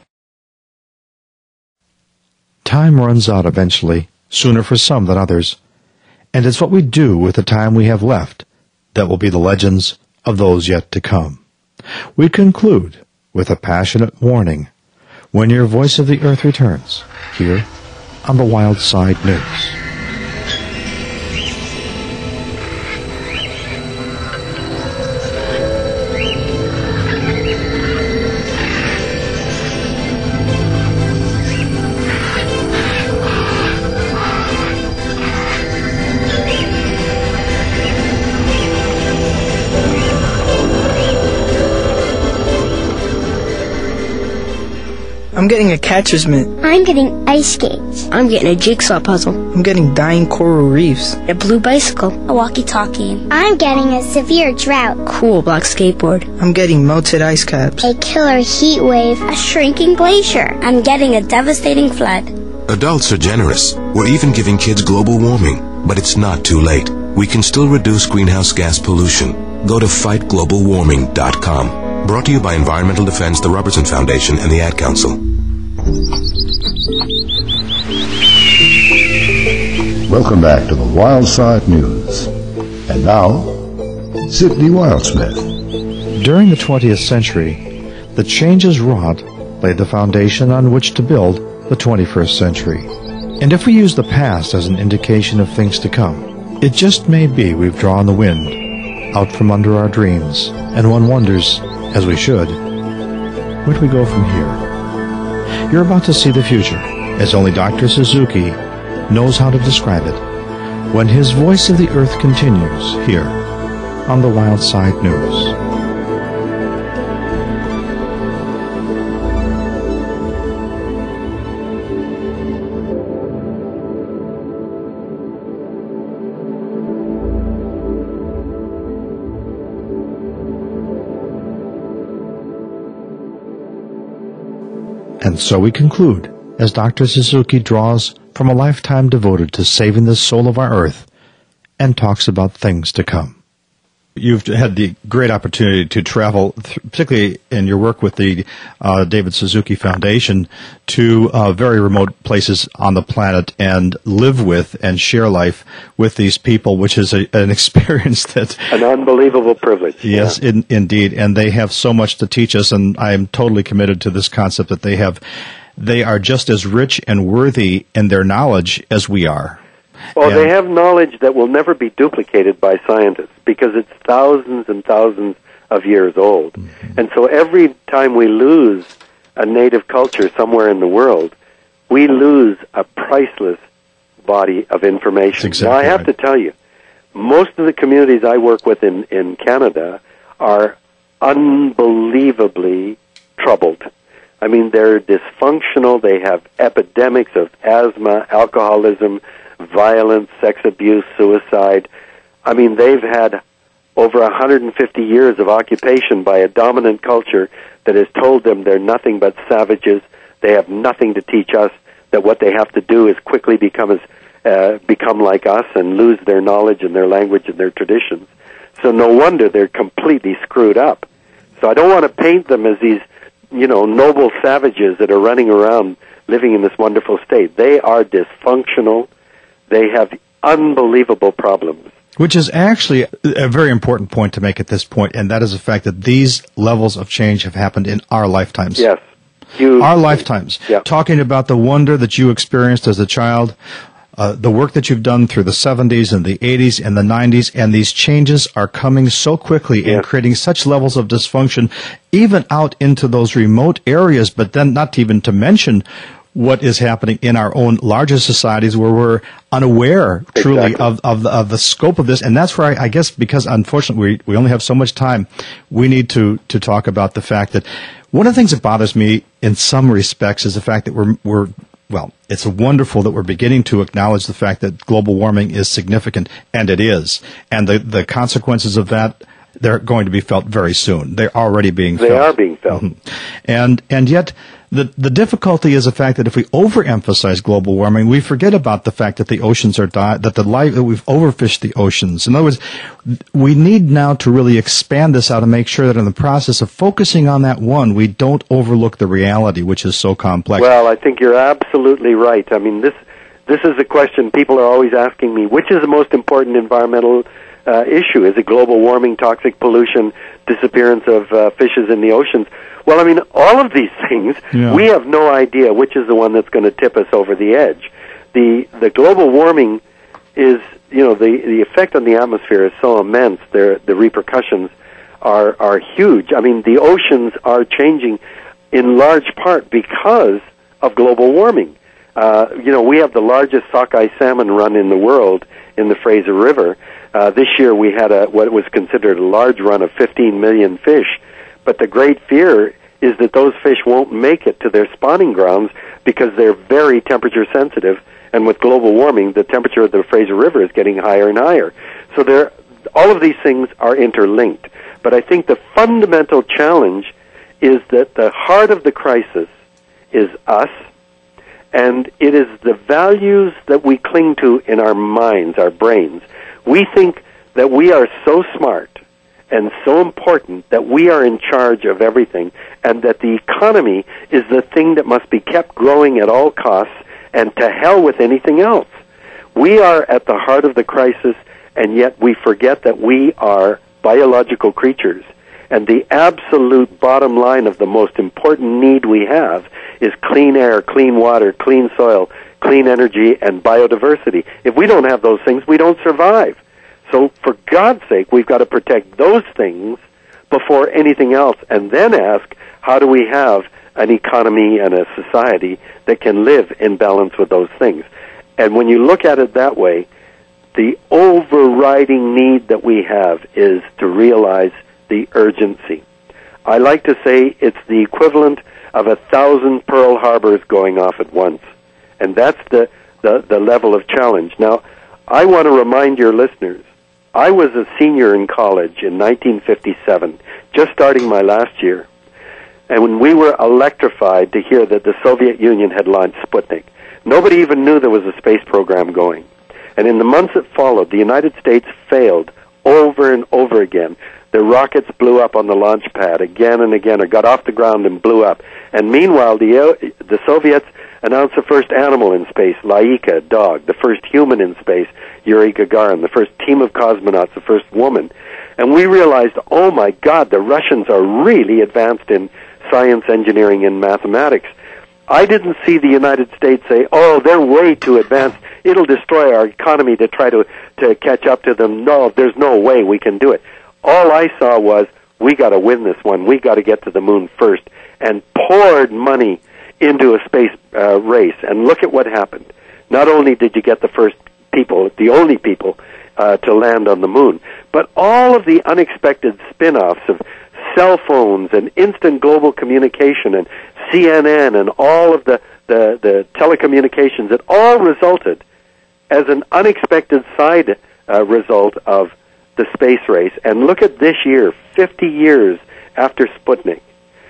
Time runs out eventually, sooner for some than others. And it's what we do with the time we have left that will be the legends of those yet to come. We conclude with a passionate warning when your voice of the earth returns, here on the Wild Side News. I'm getting a catcher's mitt. I'm getting ice skates. I'm getting a jigsaw puzzle. I'm getting dying coral reefs. A blue bicycle. A walkie-talkie. I'm getting a severe drought. Cool black skateboard. I'm getting melted ice caps. A killer heat wave. A shrinking glacier. I'm getting a devastating flood. Adults are generous. We're even giving kids global warming. But it's not too late. We can still reduce greenhouse gas pollution. Go to fight global warming dot com. Brought to you by Environmental Defense, the Robertson Foundation, and the Ad Council. Welcome back to the Wild Side News. And now, Sydney Wildsmith. During the twentieth century, the changes wrought laid the foundation on which to build the twenty-first century. And if we use the past as an indication of things to come, it just may be we've drawn the wind out from under our dreams, and one wonders, as we should, where do we go from here? You're about to see the future, as only Doctor Suzuki knows how to describe it, when his voice of the earth continues here on the Wild Side News. And so we conclude, as Doctor Suzuki draws from a lifetime devoted to saving the soul of our earth and talks about things to come. You've had the great opportunity to travel, particularly in your work with the uh, David Suzuki Foundation, to uh, very remote places on the planet and live with and share life with these people, which is a, an experience that... An unbelievable privilege. Yes, yeah. in, indeed. And they have so much to teach us, and I am totally committed to this concept that they have. They are just as rich and worthy in their knowledge as we are. Well, and they have knowledge that will never be duplicated by scientists because it's thousands and thousands of years old. Mm-hmm. And so every time we lose a native culture somewhere in the world, we lose a priceless body of information. Exactly now, I have right. to tell you, most of the communities I work with in, in Canada are unbelievably troubled. I mean, they're dysfunctional. They have epidemics of asthma, alcoholism, violence, sex abuse, suicide. I mean, they've had over one hundred fifty years of occupation by a dominant culture that has told them they're nothing but savages. They have nothing to teach us. that what they have to do is quickly become as uh, become like us and lose their knowledge and their language and their traditions. So no wonder they're completely screwed up. So I don't want to paint them as these, you know, noble savages that are running around living in this wonderful state. They are dysfunctional. They have unbelievable problems. Which is actually a very important point to make at this point, and that is the fact that these levels of change have happened in our lifetimes. Yes. Huge. Our lifetimes. Yeah. Talking about the wonder that you experienced as a child, uh, the work that you've done through the seventies and the eighties and the nineties, and these changes are coming so quickly Yes. and creating such levels of dysfunction, even out into those remote areas, but then not even to mention what is happening in our own larger societies where we're unaware truly Exactly. of, of, the, of the scope of this. And that's where I, I guess because unfortunately we, we only have so much time, we need to, to talk about the fact that one of the things that bothers me in some respects is the fact that we're, we're well, it's wonderful that we're beginning to acknowledge the fact that global warming is significant, and it is. And the, the consequences of that, they're going to be felt very soon. They're already being They felt. are being felt. Mm-hmm. And and yet the the difficulty is the fact that if we overemphasize global warming, we forget about the fact that the oceans are dying, that the life that we've overfished the oceans. In other words, we need now to really expand this out and make sure that in the process of focusing on that one, we don't overlook the reality, which is so complex. Well, I think you're absolutely right. I mean, this this is a question people are always asking me, which is the most important environmental uh, issue? Is it global warming, toxic pollution, disappearance of uh, fishes in the oceans? Well, I mean, all of these things, Yeah. we have no idea which is the one that's going to tip us over the edge. The the global warming is, you know, the, the effect on the atmosphere is so immense. There, the repercussions are are huge. I mean, the oceans are changing in large part because of global warming. Uh, you know, we have the largest sockeye salmon run in the world in the Fraser River. Uh, this year we had a what was considered a large run of fifteen million fish. But the great fear is that those fish won't make it to their spawning grounds because they're very temperature sensitive. And with global warming, the temperature of the Fraser River is getting higher and higher. So there, all of these things are interlinked. But I think the fundamental challenge is that the heart of the crisis is us, and it is the values that we cling to in our minds, our brains. We think that we are so smart and so important that we are in charge of everything, and that the economy is the thing that must be kept growing at all costs, and to hell with anything else. We are at the heart of the crisis, and yet we forget that we are biological creatures. And the absolute bottom line of the most important need we have is clean air, clean water, clean soil, clean energy, and biodiversity. If we don't have those things, we don't survive. So for God's sake, we've got to protect those things before anything else, and then ask, how do we have an economy and a society that can live in balance with those things? And when you look at it that way, the overriding need that we have is to realize the urgency. I like to say it's the equivalent of a thousand Pearl Harbors going off at once. And that's the, the, the level of challenge. Now, I want to remind your listeners, I was a senior in college in nineteen fifty-seven, just starting my last year. And when we were electrified to hear that the Soviet Union had launched Sputnik, nobody even knew there was a space program going. And in the months that followed, the United States failed over and over again. The rockets blew up on the launch pad again and again, or got off the ground and blew up. And meanwhile, the uh, the Soviets announced the first animal in space, Laika, a dog, the first human in space, Yuri Gagarin, the first team of cosmonauts, the first woman. And we realized, oh my God, the Russians are really advanced in science, engineering, and mathematics. I didn't see the United States say, oh, they're way too advanced. It'll destroy our economy to try to, to catch up to them. No, there's no way we can do it. All I saw was, we got to win this one. We got to get to the moon first. And poured money into a space uh, race. And look at what happened. Not only did you get the first people, the only people, uh, to land on the moon, but all of the unexpected spin-offs of cell phones and instant global communication and C N N and all of the, the, the telecommunications, it all resulted as an unexpected side uh, result of the space race. And look at this year, fifty years after Sputnik.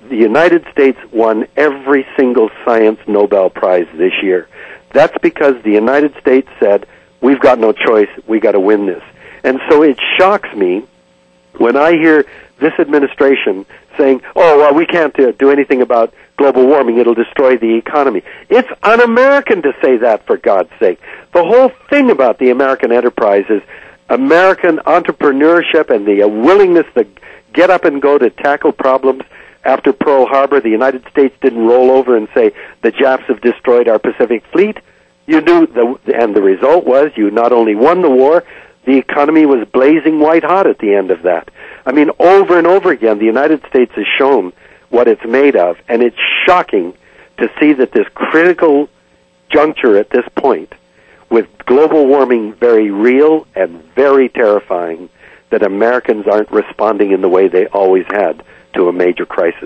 the United States won every single science Nobel Prize this year. That's because the United States said, we've got no choice, we got to win this. And so it shocks me when I hear this administration saying, oh, well, we can't uh, do anything about global warming, it'll destroy the economy. It's un-American to say that, for God's sake. The whole thing about the American enterprise is American entrepreneurship and the uh, willingness to get up and go to tackle problems. After Pearl Harbor, the United States didn't roll over and say, the Japs have destroyed our Pacific fleet. You knew, the, and the result was you not only won the war, the economy was blazing white hot at the end of that. I mean, over and over again, the United States has shown what it's made of, and it's shocking to see that this critical juncture at this point, with global warming very real and very terrifying, that Americans aren't responding in the way they always had to a major crisis.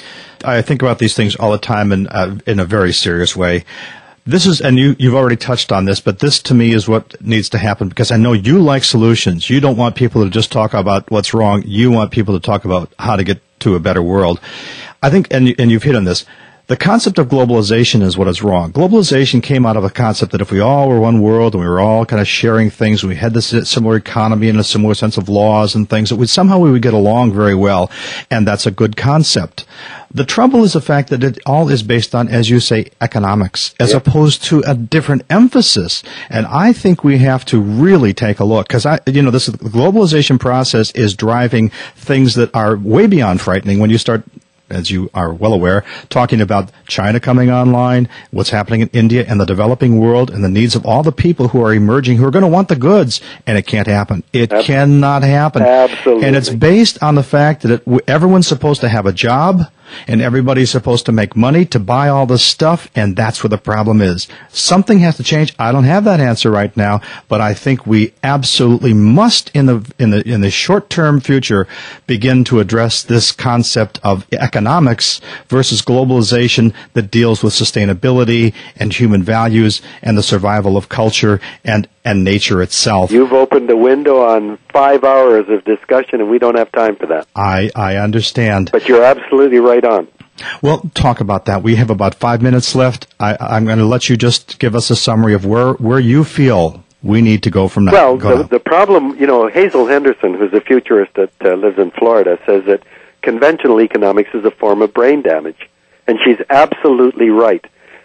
I think about these things all the time in, uh, in a very serious way. This is, and you, you've already touched on this, but this to me is what needs to happen, because I know you like solutions. You don't want people to just talk about what's wrong. You want people to talk about how to get to a better world. I think, and, and you've hit on this, the concept of globalization is what is wrong. Globalization came out of a concept that if we all were one world and we were all kind of sharing things, we had this similar economy and a similar sense of laws and things, that we, somehow we would get along very well, and that's a good concept. The trouble is the fact that it all is based on, as you say, economics, as yep. opposed to a different emphasis. And I think we have to really take a look, because I, you know, this the globalization process is driving things that are way beyond frightening when you start, as you are well aware, talking about China coming online, what's happening in India and the developing world, and the needs of all the people who are emerging, who are going to want the goods, and it can't happen. It Absolutely. cannot happen. Absolutely. And it's based on the fact that it, everyone's supposed to have a job, and everybody's supposed to make money to buy all this stuff, and that's where the problem is. Something has to change. I don't have that answer right now, but I think we absolutely must, in the in the in the short-term future, begin to address this concept of economics versus globalization that deals with sustainability and human values and the survival of culture and and nature itself. You've opened a window on five hours of discussion, and we don't have time for that. I, I understand. But you're absolutely right on. Well, talk about that. We have about five minutes left. I, I'm going to let you just give us a summary of where, where you feel we need to go from now. Well, go the, the problem, you know, Hazel Henderson, who's a futurist that uh, lives in Florida, says that conventional economics is a form of brain damage. And she's absolutely right.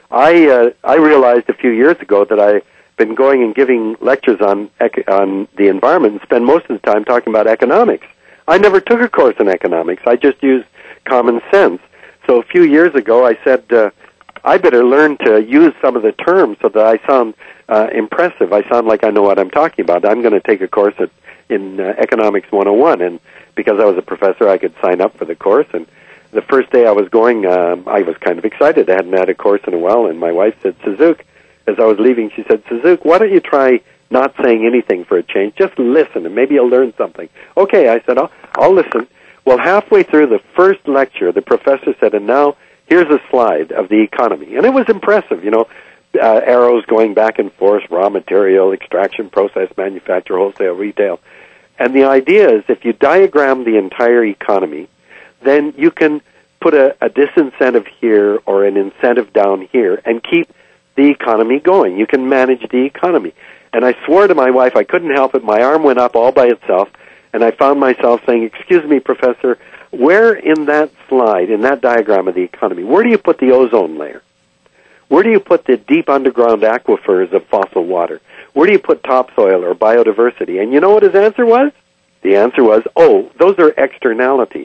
I uh, I realized a few years ago that I been going and giving lectures on ec- on the environment and spend most of the time talking about economics. I never took a course in economics. I just used common sense. So a few years ago, I said, uh, I better learn to use some of the terms so that I sound uh, impressive. I sound like I know what I'm talking about. I'm going to take a course at, in uh, Economics one oh one, and because I was a professor, I could sign up for the course. And the first day I was going, um, I was kind of excited. I hadn't had a course in a while, and my wife said, Suzuki, as I was leaving, she said, Suzuki, why don't you try not saying anything for a change? Just listen, and maybe you'll learn something. Okay, I said, I'll, I'll listen. Well, halfway through the first lecture, the professor said, and now here's a slide of the economy. And it was impressive, you know, uh, arrows going back and forth, raw material, extraction, process, manufacture, wholesale, retail. And the idea is if you diagram the entire economy, then you can put a, a disincentive here or an incentive down here and keep the economy going. You can manage the economy. And I swore to my wife I couldn't help it. My arm went up all by itself, and I found myself saying, excuse me, Professor, where in that slide, in that diagram of the economy, where do you put the ozone layer? Where do you put the deep underground aquifers of fossil water? Where do you put topsoil or biodiversity? And you know what his answer was? The answer was, oh, those are externalities.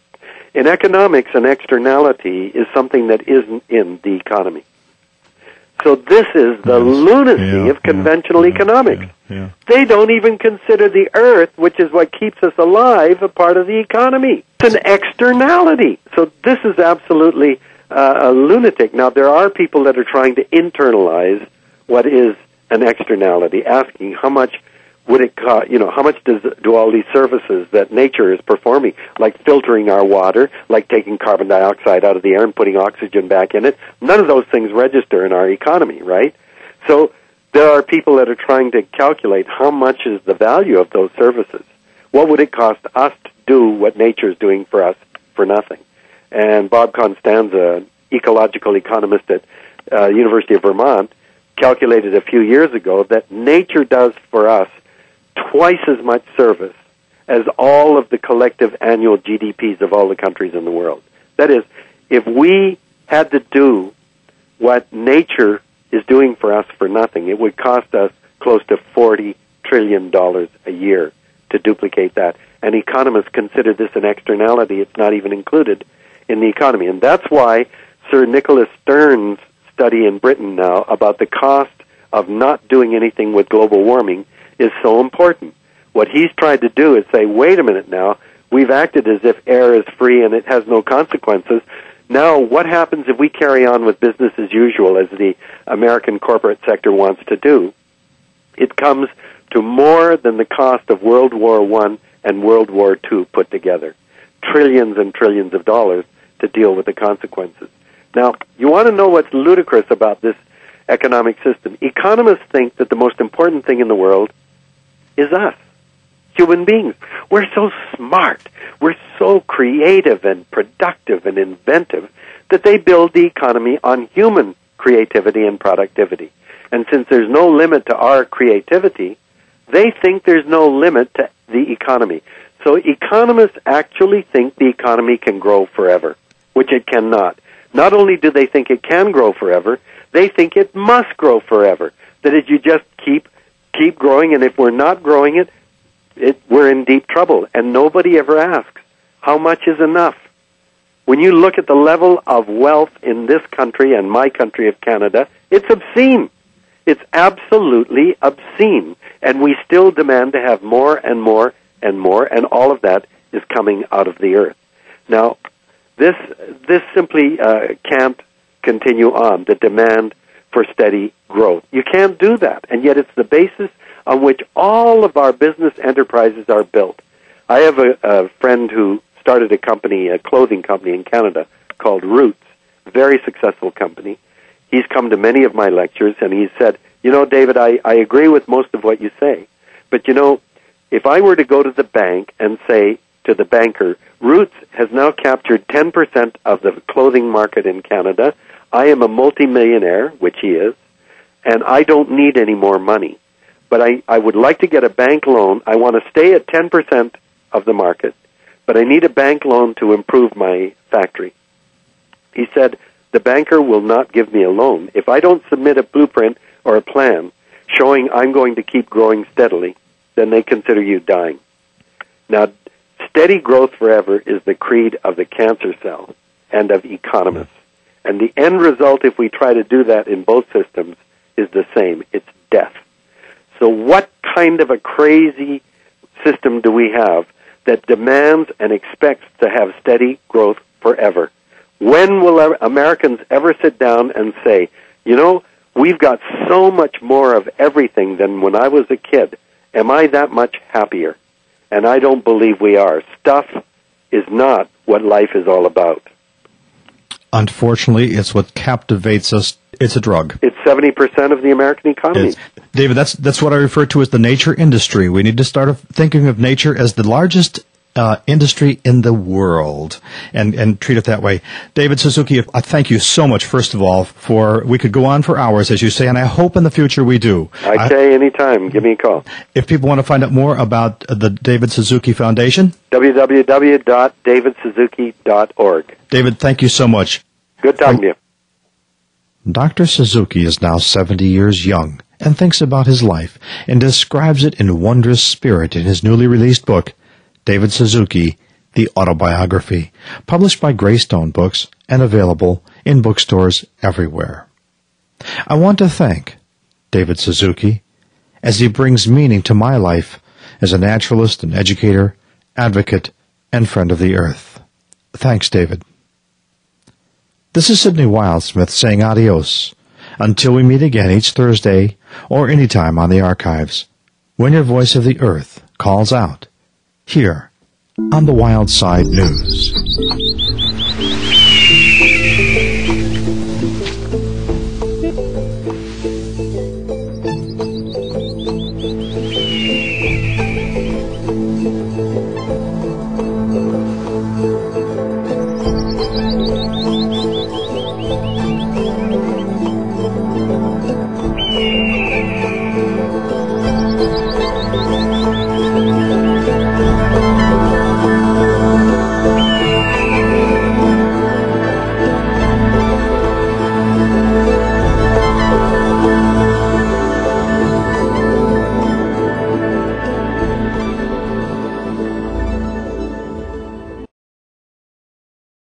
In economics, an externality is something that isn't in the economy. So this is the yes. lunacy yeah, of conventional yeah, economics. Yeah, yeah. They don't even consider the earth, which is what keeps us alive, a part of the economy. It's an externality. So this is absolutely uh, a lunatic. Now, there are people that are trying to internalize what is an externality, asking how much would it cost, you know, how much does do all these services that nature is performing, like filtering our water, like taking carbon dioxide out of the air and putting oxygen back in it, none of those things register in our economy, right? So there are people that are trying to calculate how much is the value of those services. What would it cost us to do what nature is doing for us for nothing? and Bob Constanza, ecological economist at uh, University of Vermont, calculated a few years ago that nature does for us twice as much service as all of the collective annual G D Ps of all the countries in the world. That is, if we had to do what nature is doing for us for nothing, it would cost us close to forty trillion dollars a year to duplicate that. And economists consider this an externality. It's not even included in the economy. And that's why Sir Nicholas Stern's study in Britain now about the cost of not doing anything with global warming is so important. What he's tried to do is say, wait a minute now, we've acted as if air is free and it has no consequences. Now, what happens if we carry on with business as usual, as the American corporate sector wants to do? It comes to more than the cost of World War One and World War Two put together. Trillions and trillions of dollars to deal with the consequences. Now, you want to know what's ludicrous about this economic system? Economists think that the most important thing in the world is us, human beings. We're so smart, we're so creative and productive and inventive that they build the economy on human creativity and productivity. And since there's no limit to our creativity, they think there's no limit to the economy. So economists actually think the economy can grow forever, which it cannot. Not only do they think it can grow forever, they think it must grow forever. That is, you just keep keep growing, and if we're not growing it, it we're in deep trouble. And nobody ever asks, how much is enough? When you look at the level of wealth in this country and my country of Canada, it's obscene. It's absolutely obscene. And we still demand to have more and more and more, and all of that is coming out of the earth. Now, this this simply uh, can't continue on, the demand for steady growth. You can't do that, and yet it's the basis on which all of our business enterprises are built. I have a, a friend who started a company, a clothing company in Canada called Roots, a very successful company. He's come to many of my lectures, and he said, you know, David, I, I agree with most of what you say, but, you know, if I were to go to the bank and say to the banker, Roots has now captured ten percent of the clothing market in Canada, I am a multimillionaire, which he is, and I don't need any more money. But I, I would like to get a bank loan. I want to stay at ten percent of the market, but I need a bank loan to improve my factory. He said, the banker will not give me a loan. If I don't submit a blueprint or a plan showing I'm going to keep growing steadily, then they consider you dying. Now, steady growth forever is the creed of the cancer cell and of economists. And the end result, if we try to do that in both systems, is the same. It's death. So what kind of a crazy system do we have that demands and expects to have steady growth forever? When will Americans ever sit down and say, you know, we've got so much more of everything than when I was a kid. Am I that much happier? And I don't believe we are. Stuff is not what life is all about. Unfortunately, it's what captivates us. It's a drug. It's seventy percent of the American economy. It's, David, that's that's what I refer to as the nature industry. We need to start thinking of nature as the largest uh, industry in the world and, and treat it that way. David Suzuki, I thank you so much, first of all, for, we could go on for hours, as you say, and I hope in the future we do. I say anytime. Give me a call. If people want to find out more about the David Suzuki Foundation, w w w dot david suzuki dot org. David, thank you so much. Good talking to you. Doctor Suzuki is now seventy years young and thinks about his life and describes it in wondrous spirit in his newly released book, David Suzuki, The Autobiography, published by Greystone Books and available in bookstores everywhere. I want to thank David Suzuki as he brings meaning to my life as a naturalist and educator, advocate, and friend of the earth. Thanks, David. This is Sidney Wildsmith saying adios until we meet again each Thursday or any time on the archives when your voice of the earth calls out here on the Wild Side News.